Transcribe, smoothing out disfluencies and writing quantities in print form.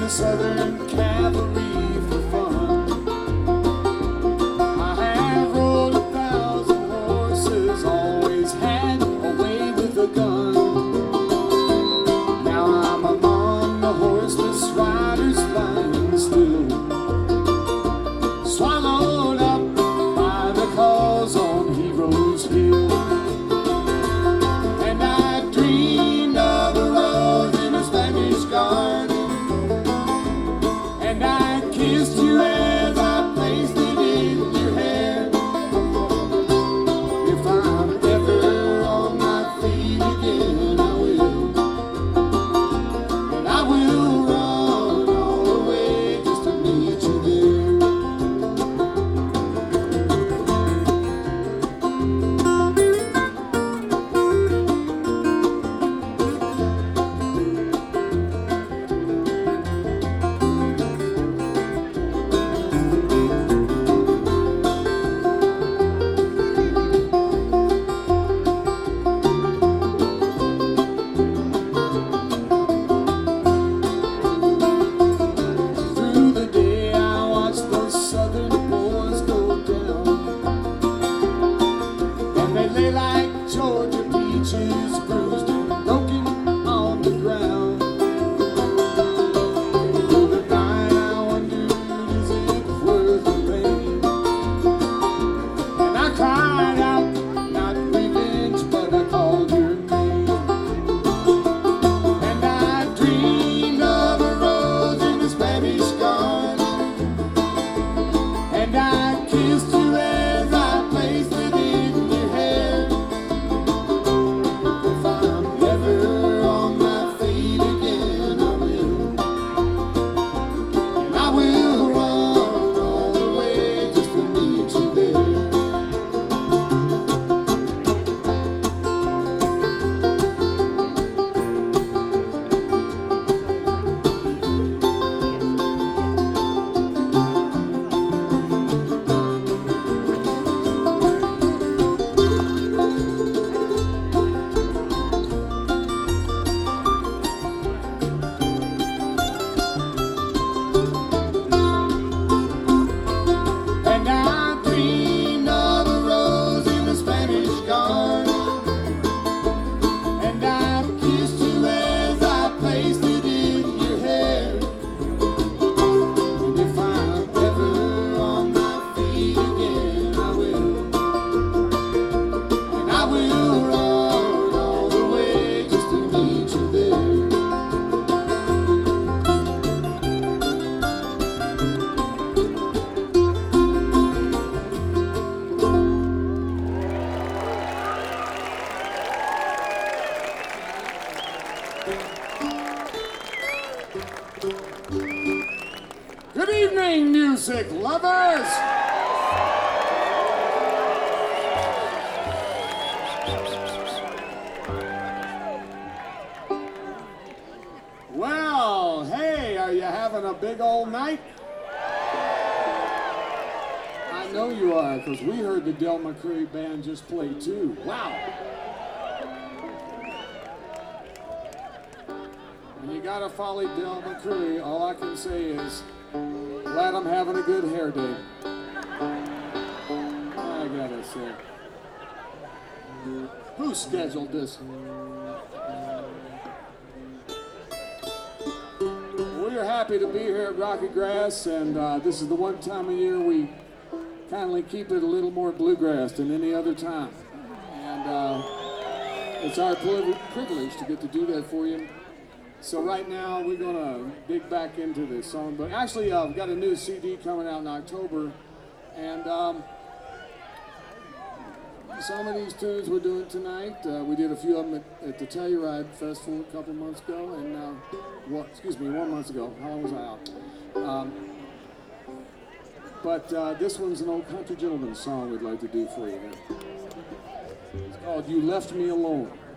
Southern Cavalry for fun. I have rode 1,000 horses, always had a way with a gun. Now I'm among the horseless riders lying still, swallowed up by the cause on Heroes Hill. And I dreamed of a rose in a Spanish garden, and I kissed you as I placed it in your hair. If I'm ever on my feet again, I will. And I will run all the way just to meet you there. Through the day I watch those southern boys go down, and they lay like Georgia peaches, bruised and broken on the ground. Through the night I wondered, is it worth the pain? And I cried out, not revenge, but I called your name. And I dreamed of a rose in a Spanish garden, and I kissed you as I placed it in your hair. If I'm ever on my feet again, I will. And I will run all the way just to meet you there. And I dreamed of a rose in a Spanish garden, and I kissed you as I placed it in your hair. And if I'm ever on my feet again, I will. And I will run all the way just to meet you there. Good evening, music lovers! Well, hey, are you having a big old night? I know you are, because we heard the Del McCoury Band just play too. Wow! When you gotta follow Del McCoury, all I can say is, glad I'm having a good hair day. I gotta say. Who scheduled this? We're happy to be here at Rocket Grass, and this is the one time of year we kindly keep it a little more bluegrass than any other time. And it's our privilege to get to do that for you. So right now we're gonna dig back into this song, but actually we've got a new CD coming out in October, and some of these tunes we're doing tonight, we did a few of them at the Telluride Festival a couple months ago, and 1 month ago. How long was I out? But this one's an old country gentleman song we'd like to do for you. It's called "You Left Me Alone."